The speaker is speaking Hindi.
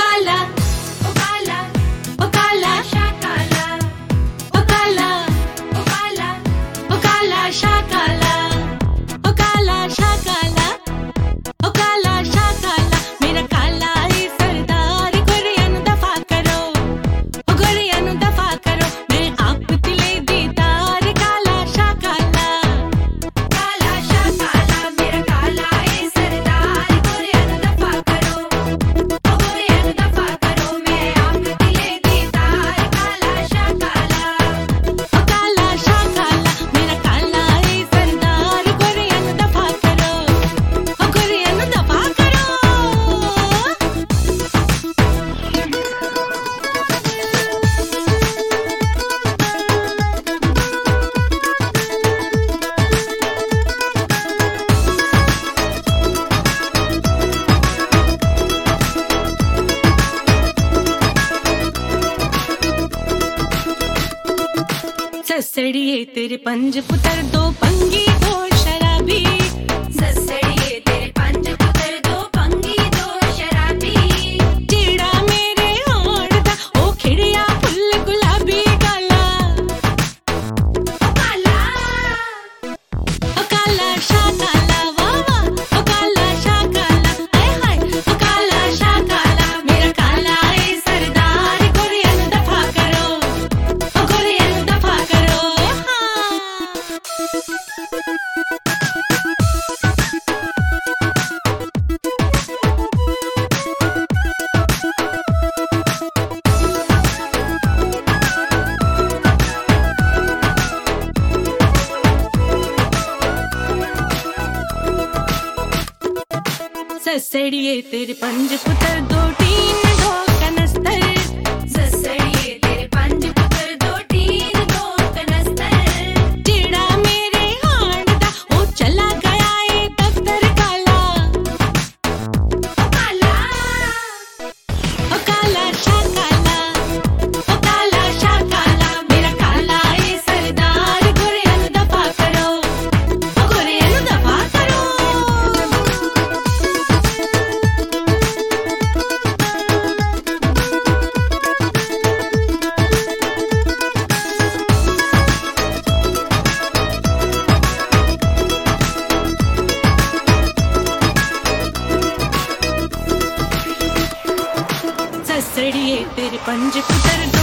काला ओ काला ओ काला शा काला ओ काला ओ काला ओ काला शा काला ओ काला शा काला ओ काला शा काला मेरा काला है सरदार गोरियां नु दफा करो ओ गोरियां नु दफा करो मैं आप दिले दीदार काला शा काला मेरा काला है सरदार गोरियां नु दफा करो ओ गोरियां नु दफा करो मैं आप दिले दीदार काला शा काला ओ काला शा काला मेरा काला है सरदार गोरियां नु दफा करो ओ गोरियां नु दफा करो ससड़िए तेरे पंज पुत्र दो पंगी दो शराबी ससड़िए तेरे पंज पुत्र दो पंगी दो शराबी चिड़ा मेरे होड़ दा ओ खिड़िया फुल गुलाबी काला ओ काला शा काला वाह वाह ओ काला शा काला हाय हाय ओ काला शा काला मेरा काला है सरदार गोरियां नु दफा करो ओ गोरियां नु दफा करो ससड़िए तेरे पंज पुत्र दो टीन दो कनस्तर ससड़िए तेरे पंज पुत्र दो टीन दो कनस्तर चिड़ा मेरे हाड़ दा ओ चला गया है दफ्तर काला ओ काला शा काला ओ काला शा काला मेरा काला है सरदार गोरियां नु दफा करो ओ गोरियां नु दफा करो ससड़िए तेरे पंज पुत्र